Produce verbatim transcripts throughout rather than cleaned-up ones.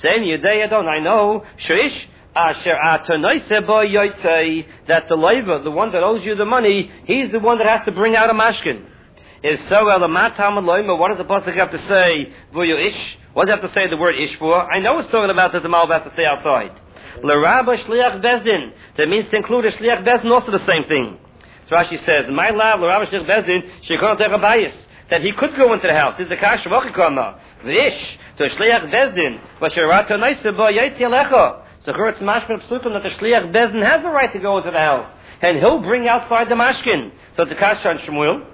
Saying Yudei Adon, I know, Shrish, Asher Atanoise Bo Yotzei, that the labor, the one that owes you the money, he's the one that has to bring out a mashkin. Is so Elamatam Aloima, what does the Pasuk have to say? Vuyo Ish? What does it have to say the word Ish for? I know it's talking about that the Malva has to stay outside. L'Rabba Shliach Bezdin, that means to include a Shliach Bezdin, also the same thing. So Rashi says, my lab, L'Rabba Shliach Bezdin, Shekon Tech Abayis, that he could go into the house. This is a Kash Vachikama. V'ish, to Shliach Bezdin, but Sherato Naisa Bo Yaiti Alecha. So here it's mashkin psukim that the Shliach Bezdin has the right to go into the house. And he'll bring outside the mashkin. So it's a Kash on Shmuel.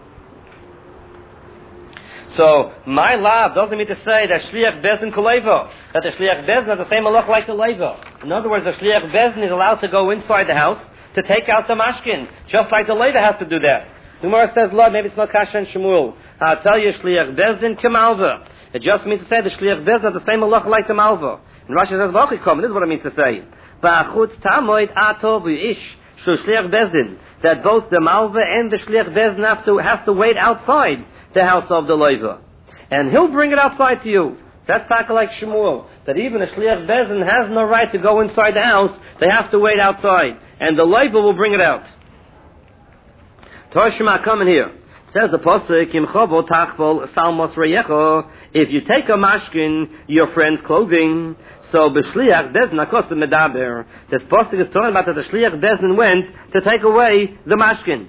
So, my lab doesn't mean to say that Shliach Bezdin Kolevo, that the Shliach Bezdin has the same halach like the Levo. In other words, the Shliach Bezdin is allowed to go inside the house to take out the mashkin, just like the Levo has to do that. The Gemara says, Lord, maybe it's not Kasha and Shmuel. I'll tell you, Shliach Bezdin Kemalva. It just means to say the Shliach Bezdin has the same halach like the Malva. And Rashi says, Vachikom, this is what it means to say. Ba'achutz tamoid ato v'ish shu Shliach Bezdin. That both the Malva and the Shliach Bezdin have to, have to wait outside the house of the Leiva. And he'll bring it outside to you. So that's taka like Shmuel, that even a Shliach Bezdin has no right to go inside the house, they have to wait outside. And the Leiva will bring it out. Torah Shema coming here. It says the Pasuk, Im chovo tachbol salmos reyecho, if you take a mashkin, your friend's clothing, so b'shliach Bezdin akosu medaber. This Pasuk is talking about that the Shliach Bezdin went to take away the mashkin.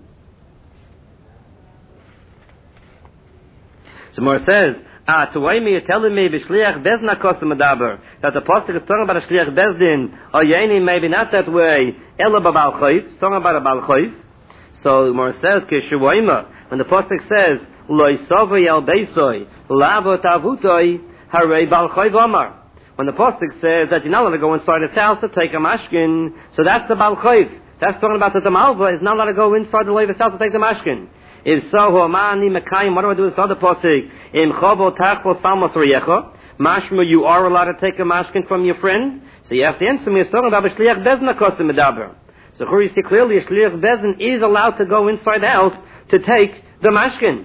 So more says, ah, to why me you're telling me b'shliach Bezdin akosu medaber, that the Pasuk is talking about a Shliach Bezdin, or yeni maybe not that way, ela b'bal chayv, it's talking about a bal chayv. So more says, kishuwaima, when the Pasuk says, Loi sovay el beisoi, lavo tavutoi, harei bal chayv amar. When the Pasuk says that you're not allowed to go inside his house to take a mashkin, so that's the bal chayv. That's talking about that the malva is not allowed to go inside the Levi's house to take the mashkin. If so, ho'amani mekayim, what do I do with this other Pasuk? Im chovo tachbo salmos reyecha, mashma, you are allowed to take a mashkin from your friend? So you have to answer me, it's talking about b'shliach Bezdin akosu medaber. So here you see clearly a Shliach Bezdin is allowed to go inside the house to take the mashkin.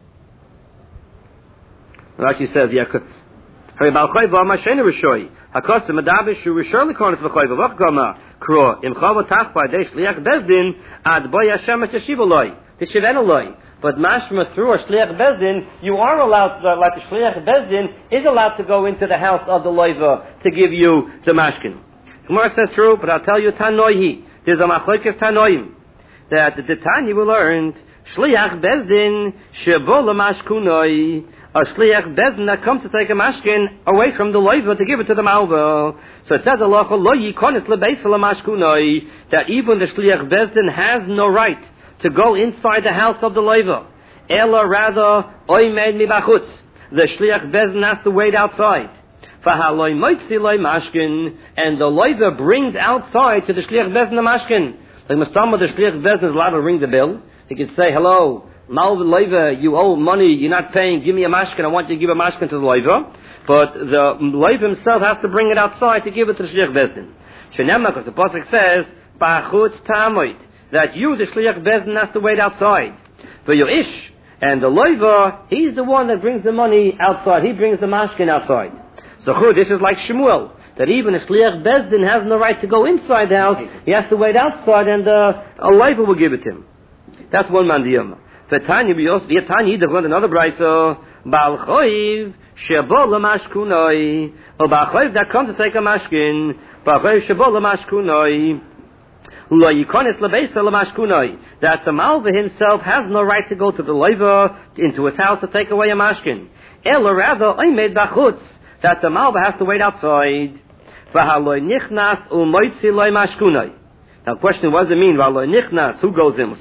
Rashi says, yeah, Hari bal chayv amar sheinu rishoy. Hakosu medaber shu rishor likonis v'chayv v'chgama. Kro, im chavo tachba de Shliach Bezdin, ad boy Hashem et yeshiv oloi. Tishiven oloi. But mashma, through a Shliach Bezdin, you are allowed, to, like the Shliach Bezdin, is allowed to go into the house of the Leiva to give you the mashkin. Gemara says true, but I'll tell you tanoihi. There's a machlokes tanoim that the Tanya we learned Shliach Bezdin shebo lemashkunoi, a Shliach Bezdin that comes to take a mashkin away from the Leiva to give it to the Malva. So it says Allah lo yikonis lebeis lemashkunoi, that even the Shliach Bezdin has no right to go inside the house of the Leiva. Ela rather oimed mi bachutz. The Shliach Bezdin has to wait outside. Fahaloi moitzi loy mashkin, and the Leiva brings outside to the Shliach Bezdin the mashkin. Like Mustama, the Shliach Bezdin is allowed to ring the bill. He can say, hello, Malva Leiva, you owe money, you're not paying, give me a mashkin, I want you to give a mashkin to the Leiva. But the Leiva himself has to bring it outside to give it to the Shliach Bezdin. Shenemna, because the Pasuk says, Ba'achutz tamoit, that you, the Shliach Bezdin, has to wait outside. For your ish, and the Leiva, he's the one that brings the money outside, he brings the mashkin outside. So this is like Shmuel, that even a Shliach Bezdin has no right to go inside the house, he has to wait outside and uh, a Leiva will give it to him. That's one mandiyam. V'tanya b'yos, v'tanya either learned another brayso, Ba'al choiv, shebo l'mashkunoi, or Ba'al choiv that comes to take a mashkin, Ba'al choiv shebo l'mashkunoi, lo yikonis lebeisa l'mashkunoi, that the Malva himself has no right to go to the Leiva, into his house to take away a mashkin. Ela rather, oimed b'chutz, that the Malva has to wait outside. V'haloi nichnas u'moitzi loy mashkunoi. Now the question, what does it mean? V'haloi nichnas, who goes in?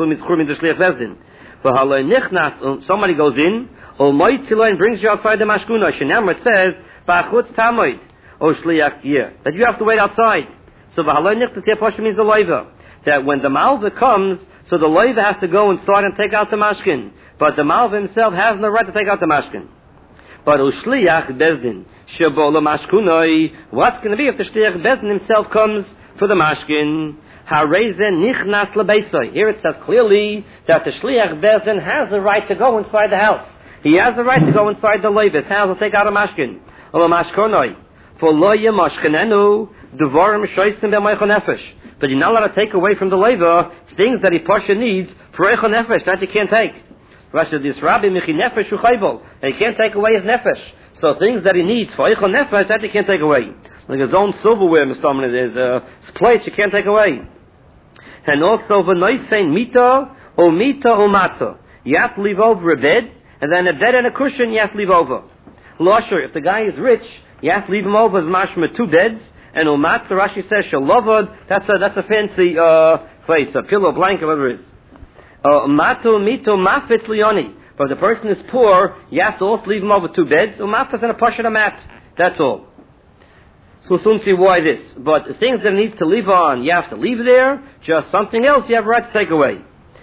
V'haloi nichnas, somebody goes in, u'moitzi loy, and brings you outside the mashkunoi. Shenamar, it says, ba'achutz tamoid, o shliach yeh, that you have to wait outside. So v'haloi nichnas here, Pasha means the Leiva. That when the Malva comes, so the Leiva has to go inside and take out the mashkin. But the Malva himself has no right to take out the mashkin. But Ushliach Bezdin shebo lemashkunoi, what's going to be if the Shliach Bezdin himself comes for the mashkin? Harezen nichnas lebeisoi. Here it says clearly that the Shliach Bezdin has the right to go inside the house. He has the right to go inside the Leiva's house and take out a mashkin. Or mashkonoi. For lo yemashkenenu, devarim shoysim b'maychon nefesh. But you're not allowed to take away from the leiva things that he pasha needs for eichon nefesh, that you can't take. Rashi this Rabbi Michi nefesh uchaybol, and he can't take away his nefesh. So things that he needs for eichon nefesh, that you can't take away. Like his own silverware, Mister Dominant, his uh, plates you can't take away. And also v'noisein mita or mita or matzah. You have to leave over a bed, and then a bed and a cushion you have to leave over. Losher, if the guy is rich, you have to leave him over as mashma two beds, and umatza, Rashi says, shalovod, that's a, that's a fancy, uh, place, a pillow, blanket, whatever it is. Uh, mato, mito, mafetz lioni. But if the person is poor, you have to also leave him over two beds, umafetz and a push and a mat. That's all. So we'll soon see why this. But the things that he needs to leave on, you have to leave there, just something else you have a right to take away.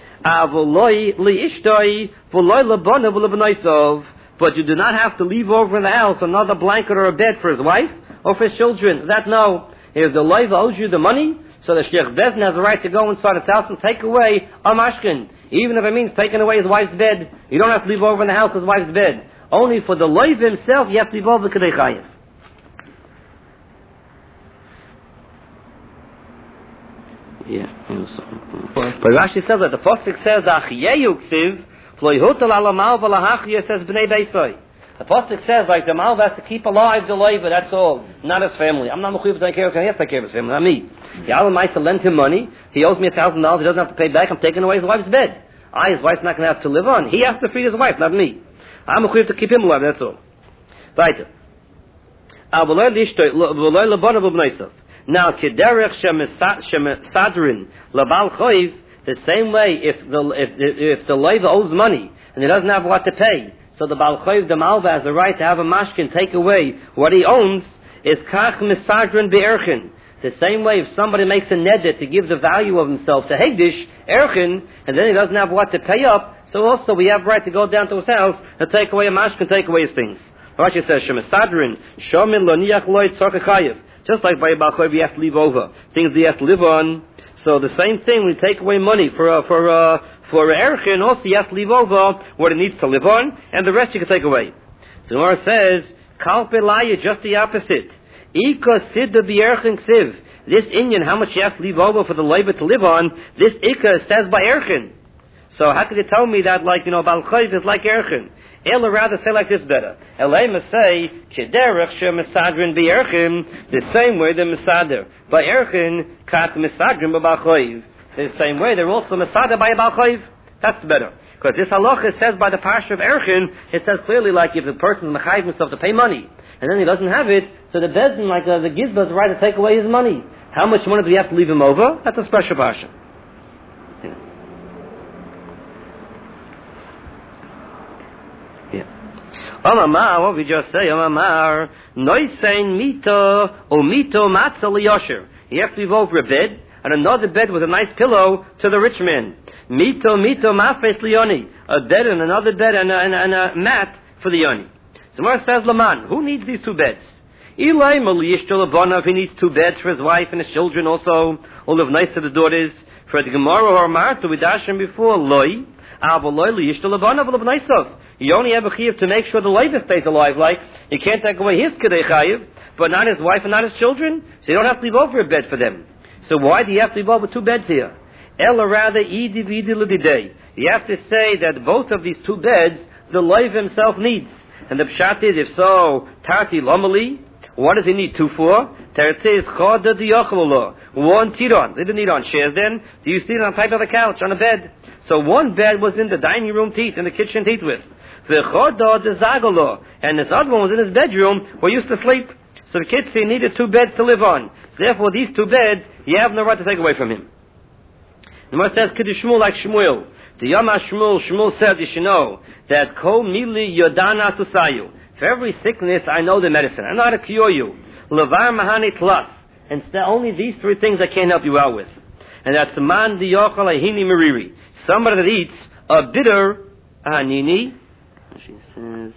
But you do not have to leave over in the house another blanket or a bed for his wife or for his children. That no. If the loiva owes you the money, so the Sheikh Bezin has a right to go inside his house and take away a mashkin. Even if it means taking away his wife's bed, you don't have to leave over in the house his wife's bed. Only for the loiva himself, you have to leave over Kedei Chayev. Yeah. But Rashi says that the Pasuk says, Achiyeyu ksiv, Floihutal alamal v'lahachiyah says b'nei beisoi. The Pasuk says, like, the Malv has to keep alive the leiva, that's all. Not his family. I'm not mechuyev to take care of his family. He has to take care of his family, not me. The Alam Maisa lent him money. He owes me a thousand dollars. He doesn't have to pay back. I'm taking away his wife's bed. I, his wife's not going to have to live on. He has to feed his wife, not me. I'm mechuyev to keep him alive, that's all. Weiter. Now, kederech shemesadrin labal choiv, the same way, if the if if the leiva owes money and he doesn't have what to pay, so the bal choiv, the malva, has the right to have a mashkin take away what he owns. Is kach mesadrin be'erchin. The same way, if somebody makes a neder to give the value of himself to hegdish erchin, and then he doesn't have what to pay up, so also we have right to go down to his house and take away a mashkin, take away his things. Rashi says shemesadrin shomin lo niach loy tzorka chayev. Just like by Bal Choiv, you have to leave over things that you have to live on. So the same thing, we take away money for uh, for uh, for Erchin, also you have to leave over what it needs to live on, and the rest you can take away. So Gemara says, Kalpe Laya, just the opposite. Ika Sidda B'Erchin Ksiv. This Indian, how much you have to leave over for the labor to live on, this Ika says by Erchin. So how could you tell me that, like, you know, Bal Choiv is like Erchin? Ella rather say like this better. Elema say, Kederech she mesadrin be'erchin, the same way they're mesader. By erchin, kat mesadrin b'bal choiv. The same way they're also mesader by a bal choiv. That's better. Because this halacha says by the parsha of erchin, it says clearly like if the person is mechayiv himself to pay money, and then he doesn't have it, so the bezdin, like uh, the gizba, has the right to take away his money. How much money do we have to leave him over? That's a special parsha. Omamar, what we just say, Omamar, noisein mito o mito matzah liyosher. You have to leave over a bed, and another bed with a nice pillow to the rich man. Mito, mito mafes liyoni. A bed and another bed and a, and, a, and a mat for the yoni. So Gemara says, Laman, who needs these two beds? Eli maliyishto labona, if he needs two beds for his wife and his children also, all live nice to the daughters. For the Gemara or Martha, we dashed him before, loy, abo loy liyishto labona, live nice of. You only have a chiyuv to make sure the leiva stays alive. Like, you can't take away his kedei chayiv, but not his wife and not his children. So you don't have to leave over a bed for them. So why do you have to leave over two beds here? Ella rather idi vidi lididei. You have to say that both of these two beds, the leiva himself needs. And the pshat is, if so, tarti lomali, what does he need two for? Tarti is choda diyochlo. One tiron. They didn't need on chairs then. Do you sit on top of the couch, on a bed? So one bed was in the dining room teeth, in the kitchen teeth with. And this other one was in his bedroom where he used to sleep. So the kids, he needed two beds to live on. So therefore, these two beds, you have no right to take away from him. The Gemara says, Kiddush Shmuel like Shmuel. The Yama Shmuel, Shmuel said, you should know that Ko Mili Yodana Susayu. For every sickness, I know the medicine. I know how to cure you. Levar Mahani Tlas. And it's only these three things I can't help you out with. And that's Man Diyochal Ahini Meriri. Somebody that eats a bitter Ahanini. She says.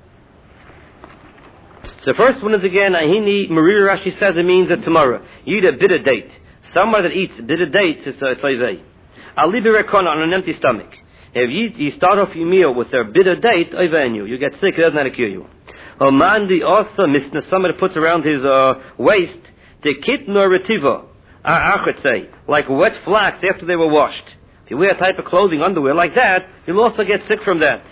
So the first one is again, Ahini Meriri. Rashi says it means that tomorrow you eat a bitter date. Somebody that eats bitter dates is a tzayvei. Alibi rekona on an empty stomach. If you, you start off your meal with a bitter date, you. you get sick, it doesn't have to cure you. A man the also misna somebody puts around his uh, waist the kitno retiva. I could say like wet flax after they were washed. If you wear a type of clothing, underwear like that, you'll also get sick from that.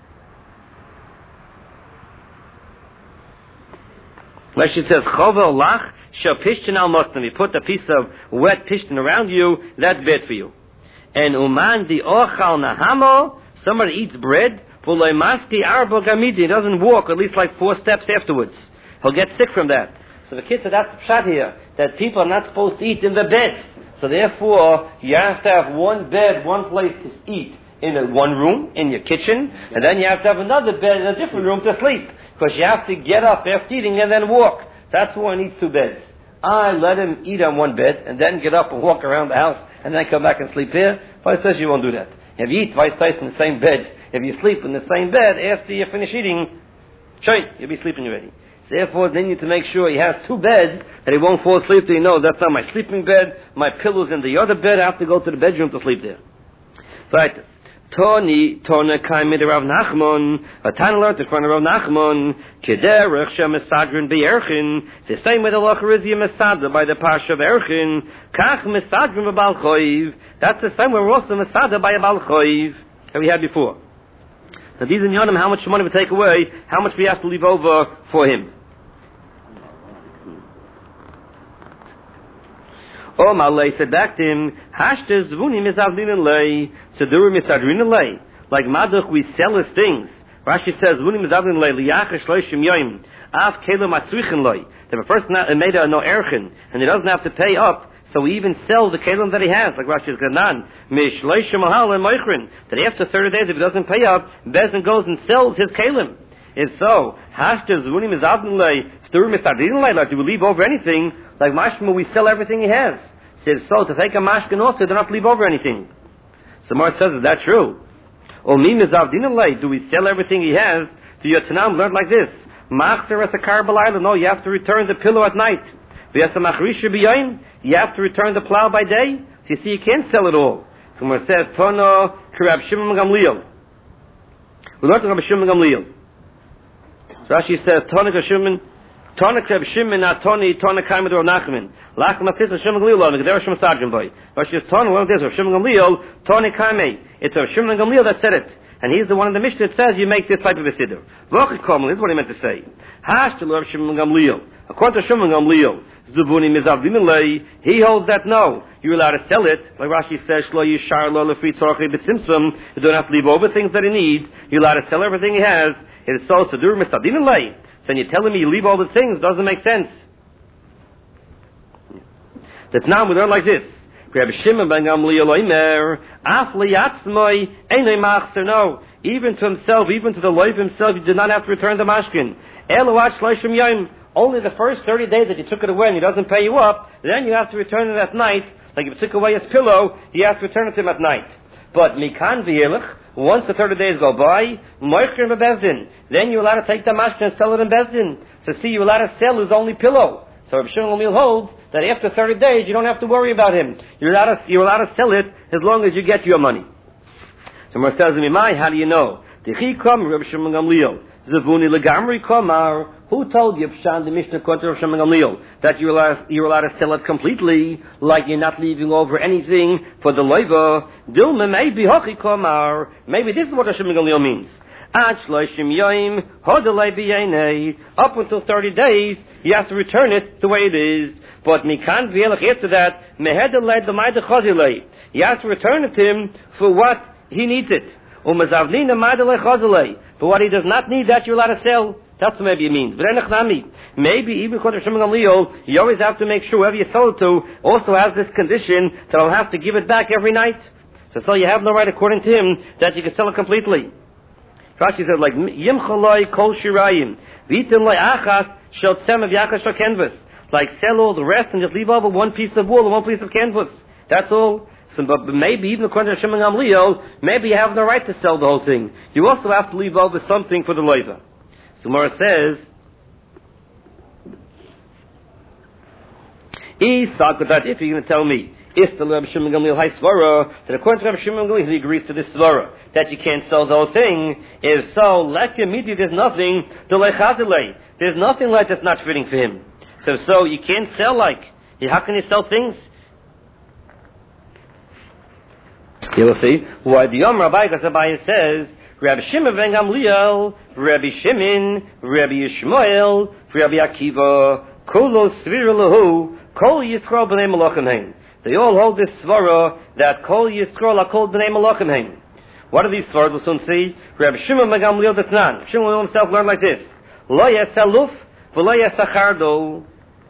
Like she says, chovel lach shel pishtin al mostam. You put a piece of wet pishtin around you, that's bad for you. And uman di ochal nahamo, somebody eats bread, pulay maski arba gamidi, he doesn't walk at least like four steps afterwards. He'll get sick from that. So the kid said that's the pshat here, that people are not supposed to eat in the bed. So therefore, you have to have one bed, one place to eat in a, one room, in your kitchen, and then you have to have another bed in a different room to sleep. Because you have to get up after eating and then walk. That's why he needs two beds. I let him eat on one bed and then get up and walk around the house and then come back and sleep here. Vice says you won't do that. If you eat vice versa in the same bed, if you sleep in the same bed after you finish eating, sure, you'll be sleeping already. So therefore, then you need to make sure he has two beds that he won't fall asleep. That he knows that's not my sleeping bed. My pillow's in the other bed. I have to go to the bedroom to sleep there. Right. Tony, Tona Kaimid Rav Nachman, a Tana learned in front of Rav Nachman, Kederech Shem Mesadrin Be'erchin, the same way the Locher is Mesada by the Parsha of Erchin, Kach Mesadrin B'Bal Choiv, that's the same way we're also Mesada by a Bal Choiv, that we had before. Now these in Yonim, how much money we take away, how much we have to leave over for him. Oh, Malay said back to him, Hashte Zvuni Mizavlin Lay, Seduru Misadrin Lay. Like Maduch, we sell his things. Rashi says, Zvuni Mizavlin Lay, Liyacha Shloshim Yoim, Af Kelo Matzrichin Lay. The first made a no erchin, and he doesn't have to pay up, so we even sell the kelim that he has, like Rashi says, Ganan, Mish Shloshim Mahal and Moichrin, that after thirty days, if he doesn't pay up, Bezin goes and sells his kelim. If so, Hashte Zvuni Mizavlin Lay, Seduru Misadrin Lay, like do we leave over anything? Like Mashma, we sell everything he has. Says so to take a mashkin also, do not leave over anything. So Mar says, is that true? Or me mizavdin do we sell everything he has? Do your Tanam learn like this? Machzer as a karbalayla, no, you have to return the pillow at night. V'yas a machrisha b'yoyin, you have to return the plow by day. So you see, you can't sell it all. So Mar says, Tono Rab Shimon Gamliel. We learned Rab Shimon Gamliel. So Rashi says, Tono Shimon. Tona Kreb Shimon Atoni Tona Kaimed or Nachman. Lach Matis Shimon Gamliel and there Shimon Sargent boy. But she's Tona one of this of Shimon Gamliel, Toni Kaime. It's of Shimon Gamliel that said it. And he's the one in the Mishnah that says you make this type of a siddur. V'ochik Komel is what he meant to say. Hash to love Shimon Gamliel. According to Shimon Gamliel, Zubuni Mizavdin he holds that no, you're allowed to sell it. Like Rashi says, Shlo Yishar Lo Lefri Tzorchi B'Tzimtzum. You don't have to leave over things that he needs. You're allowed to sell everything he has. It is so Sedur Mizavdin Lei. So you're telling me you leave all the things, doesn't make sense. That now we learn like this. Rabbi Shimon ben Gamliel oimer, af liyatzmoi einay machzer. No, even to himself, even to the loiv himself, you did not have to return the mashkin. Eloach shloshim yom. Only the first thirty days that you took it away and he doesn't pay you up, then you have to return it at night. Like if you took away his pillow, you have to return it to him at night. But mikan v'yelech, once the thirty days go by, moichrin bebezdin, then you're allowed to take the mashkin and sell it in bezdin. So see, you're allowed to sell his only pillow. So Rabbi Shimon Gamliel holds that after thirty days, you don't have to worry about him. You're allowed to, you're allowed to sell it as long as you get your money. So Mar says to me, how do you know? Dichi kom Rabbi Shimon Gamliel, Zavuni legamri komar. Who told you, Pshan, the Mishnah Kontra of Shimon Gamliel, that you're allowed, you're allowed to sell it completely, like you're not leaving over anything for the loiva? Dilma maybe hochi komar. Maybe this is what Shimon Gamliel means. Ad shloshim yoim hodalei b'yanei. Up until thirty days, you have to return it the way it is. But mikan v'yelech after that, mehedalei d'mayde chazilei. You have to return it to him for what he needs it. Umazavlina maydalei chazilei. For what he does not need, that you're allowed to sell. That's what maybe it means. But maybe even according to Shimon Gamliel, you always have to make sure whoever you sell it to also has this condition that I'll have to give it back every night. So, so you have no right, according to him, that you can sell it completely. Rashi says, like, Yim chaloi kol shirayim, v'itim loy achas shel tzem v'yachas shel canvas. Like, sell all the rest and just leave over one piece of wool and one piece of canvas. That's all. So, but maybe even according to Shimon Gamliel, maybe you have no right to sell the whole thing. You also have to leave over something for the loiva. So Mora says, if you're going to tell me, Is the Rabbi Shimon Gamliel high svara that according to Rabbi Shimon Gamliel he agrees to this svara that you can't sell the whole thing? If so, like immediately there's nothing to lechazilei. There's nothing like that's not fitting for him. So so you can't sell like. How can you sell things? You will see why the Yom Rabbi Abaye says Rabbi Shimon ben Gamliel, Rabbi Shimon, Rabbi Yishmael, Rabbi Akiva, Kolo Svir Lahu, Kol Yisrael b'nei Malachim Hein. They all hold this svara that Kol Yisrael are called b'nei Malachim Hein. What are these svaras? We'll soon see. Rabbi Shimon ben Gamliel Datnan. Shimon himself learned like this: Lo yasaluf v'lo yasachardo.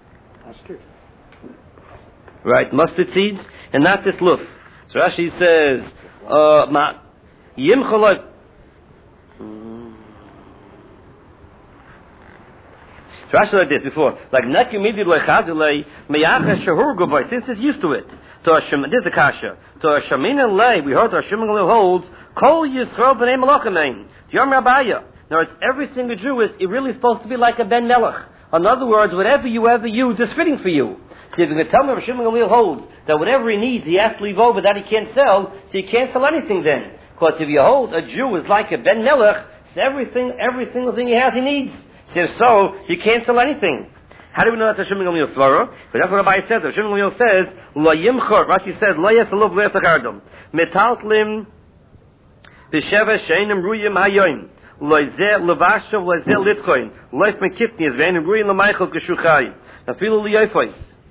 Right, mustard seeds and not this luf. So Rashi says, uh, ma yimchalot. So Rashi like this before, like nekimidi lechazilei meyacha shahur goboy. Since it's used to it, to a shem, this is a kasha. To a shemin lei, we heard our shemin lei holds kol yisrael b'nei malachim ein. Yom Rabaya. Now it's every single Jew is it really supposed to be like a ben melech. In other words, whatever you ever use is fitting for you. So if you're going to tell me Rabbi Shimon Gamliel holds that whatever he needs, he has to leave over, that he can't sell, so you can't sell anything then. Because if you hold a Jew is like a Ben Melech, so everything, every single thing he has, he needs. So if so, you can't sell anything. How do we know that's Rabbi Shimon Gamliel's svara? But that's what Rabbi says. Rabbi Shimon Gamliel says, Lo yimchor, Rashi says, Lo yasalov lo yasachardom. Metaltlim b'sheva sheinim ruyim hayoim. Lo zeh levashav, lo zeh litchoin. Lo yif mekitnis, ve'enim ruyim l'maychel k'shuchai. Afilu liyofois.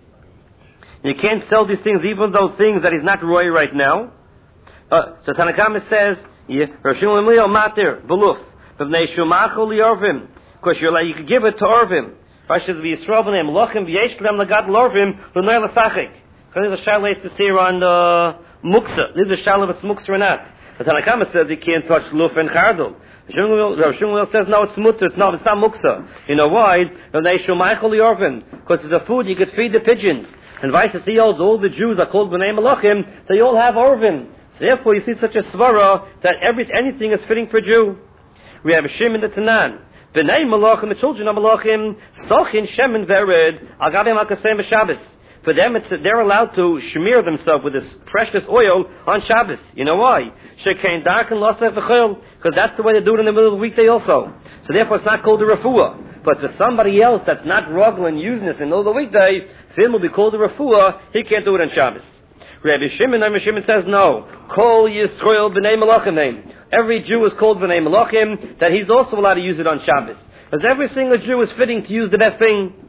You can't sell these things, even those things that he's not roy right now. Uh, so Tanakama says, Rosh Hashanah matir beluf, b'nei shumachol liorvim, because you're like you could give it to Orvim. Rashi says v'yisrael b'nei melachim v'yesh lem lagat l'orvim l'nei l'sachik. Because there's a shalei to see on uh, muksa. This is a shalei if it's muksa or not. But Tanakama says you can't touch luf and chardul. Rav Shmuel says no, it's mutter. It's not. It's not muksa. You know why? B'nei shumachol liorvim, because it's a food you could feed the pigeons. And vice versa, all the Jews are called b'nei malachim. They all have orvim. So therefore, you see such a svara that every anything is fitting for a Jew. We have a Shimon the Tanan. B'nei malachim, the children of malachim, sochin shemen vered agavim hakasem b'Shabbos. For them, it's, they're allowed to smear themselves with this precious oil on Shabbos. You know why? Shekein dark and losef v'chol, because that's the way they do it in the middle of the weekday also. So therefore, it's not called a refuah. But for somebody else that's not rogel and using this in the middle of the weekday, for him will be called a refuah. He can't do it on Shabbos. Rabbi Shimon, Rabbi Shimon says no. Kol Yisrael b'nei malachim. Every Jew is called b'nei malachim, that he's also allowed to use it on Shabbos. Because every single Jew is fitting to use the best thing.